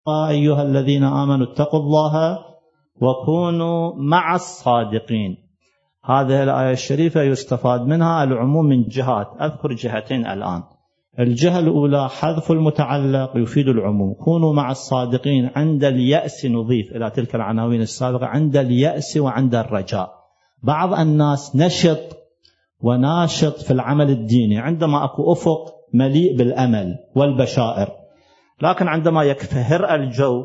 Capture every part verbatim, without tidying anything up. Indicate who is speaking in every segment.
Speaker 1: أيها الذين آمنوا اتقوا الله وكونوا مع الصادقين. هذه الآية الشريفة يستفاد منها العموم من جهات، أذكر جهتين الآن. الجهة الأولى حذف المتعلق يفيد العموم، كونوا مع الصادقين عند اليأس، نضيف إلى تلك العناوين السابقة عند اليأس وعند الرجاء. بعض الناس نشط وناشط في العمل الديني عندما أكو أفق مليء بالأمل والبشائر، لكن عندما يكفهر الجو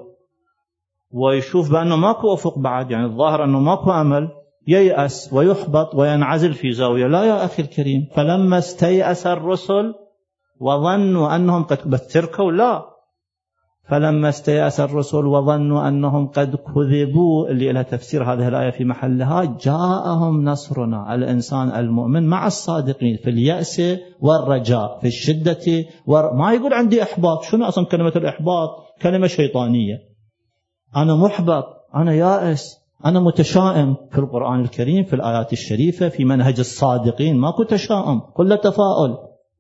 Speaker 1: ويشوف بأنه ماكو أفق بعد، يعني الظاهر أنه ماكو أمل، ييأس ويحبط وينعزل في زاوية. لا يا أخي الكريم، فلما استيأس الرسل وظنوا أنهم قد بتركوا، لا، فلما استيأس الرسل وظنوا أنهم قد كذبوا، اللي لها تفسير هذه الآية في محلها، جاءهم نصرنا. الإنسان المؤمن مع الصادقين في اليأس والرجاء، في الشدة ور... ما يقول عندي إحباط. شنو أصلا كلمة الإحباط؟ كلمة شيطانية. أنا محبط، أنا يائس، أنا متشائم. في القرآن الكريم في الآيات الشريفة في منهج الصادقين ماكو تشاؤم، كل تفاؤل.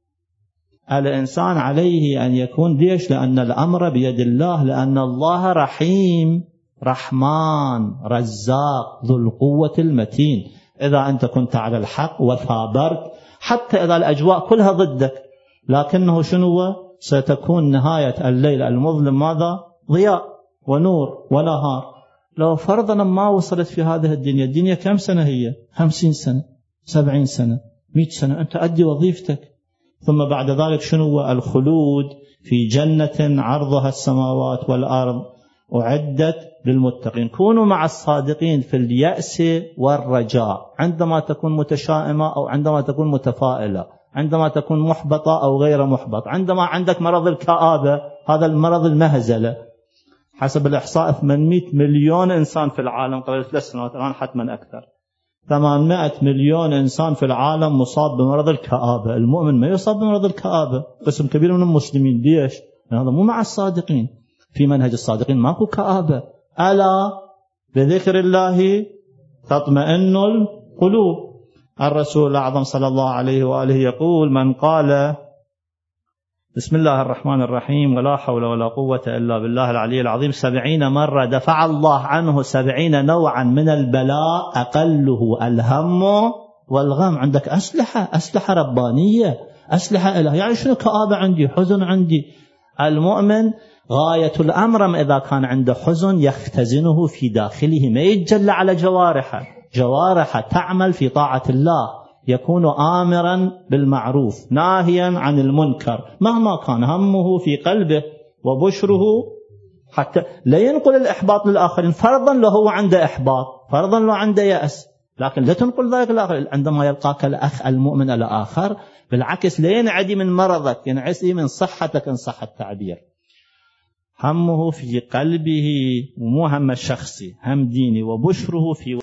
Speaker 1: الإنسان عليه أن يكون ليش؟ لأن الأمر بيد الله، لأن الله رحيم رحمن رزاق ذو القوة المتين. إذا أنت كنت على الحق وثابرت حتى إذا الأجواء كلها ضدك، لكنه شنو؟ ستكون نهاية الليل المظلم ماذا؟ ضياء ونور ونهار. لو فرضا ما وصلت في هذه الدنيا، الدنيا كم سنة هي؟ خمسين سنة، سبعين سنة، مئة سنة، أنت أدي وظيفتك، ثم بعد ذلك شنو؟ الخلود في جنة عرضها السماوات والأرض أعدت للمتقين. كونوا مع الصادقين في اليأس والرجاء، عندما تكون متشائمة أو عندما تكون متفائلة، عندما تكون محبطة أو غير محبط، عندما عندك مرض الكآبة، هذا المرض المهزلة. حسب الإحصاء ثمانمئة مليون إنسان في العالم قبل ثلاث سنوات، الآن حتما أكثر، ثمانمئة مليون إنسان في العالم مصاب بمرض الكآبة. المؤمن ما يصاب بمرض الكآبة، قسم كبير من المسلمين. ليش؟ لأن هذا مو مع الصادقين. في منهج الصادقين ماكو كآبة. ألا بذكر الله تطمئن القلوب. الرسول الأعظم صلى الله عليه وآله يقول: من قال بسم الله الرحمن الرحيم ولا حول ولا قوة إلا بالله العلي العظيم سبعين مرة، دفع الله عنه سبعين نوعا من البلاء أقله الهم والغم. عندك أسلحة، أسلحة ربانية، أسلحة إله. يعني شنو كآبة عندي، حزن عندي؟ المؤمن غاية الأمر إذا كان عنده حزن يختزنه في داخله، ما يتجلى على جوارحه. جوارحه تعمل في طاعة الله، يكون آمرا بالمعروف ناهيا عن المنكر، مهما كان همه في قلبه وبشره، حتى لا ينقل الإحباط للآخرين. فرضا له هو عنده إحباط، فرضا له عنده يأس، لكن لا تنقل ذلك الآخر. عندما يلقاك الأخ المؤمن الآخر، بالعكس لا ينعدي من مرضك، ينعسي من صحتك إن صح التعبير. همه في قلبه، ومو هم شخصي، هم ديني، وبشره في